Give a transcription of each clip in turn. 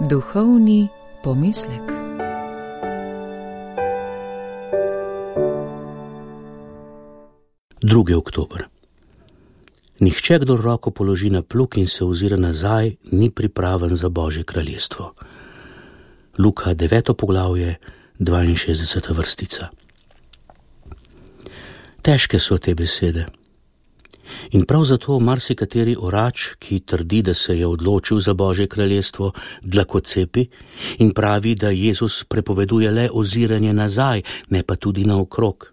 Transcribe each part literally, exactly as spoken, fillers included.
Duhovni pomislek. drugi oktober. Nihče, kdo roko položi na plug in se ozira nazaj, ni pripraven za Božje kraljestvo. Luka deveto poglavje, dvainšestdeseta vrstica. Težke so te besede. In prav zato marsikateri orač, ki trdi, da se je odločil za Božje kraljestvo, dlakocepi in pravi, da Jezus prepoveduje le oziranje nazaj, ne pa tudi naokrog.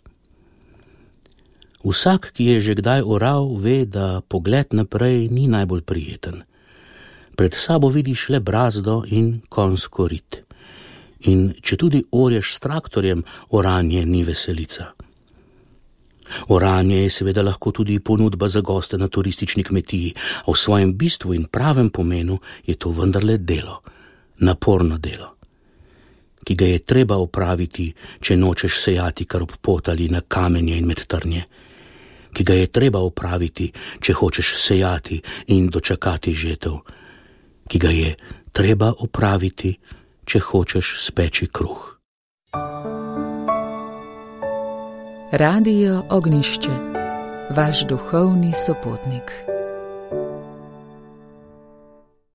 Vsak, ki je že kdaj oral, ve, da pogled naprej ni najbolj prijeten. Pred sabo vidiš le brazdo in konjsko rit. In če tudi orješ s traktorjem, oranje ni veselica. Oranje je seveda lahko tudi ponudba za goste na turistični kmetiji, a v svojem bistvu in pravem pomenu je to vendarle delo, naporno delo, ki ga je treba opraviti, če nočeš sejati kar ob pot ali na kamenje in med trnje, ki ga je treba opraviti, če hočeš sejati in dočakati žetev, ki ga je treba opraviti, če hočeš speči kruh. Radio Ognjišče, vaš duhovni sopotnik.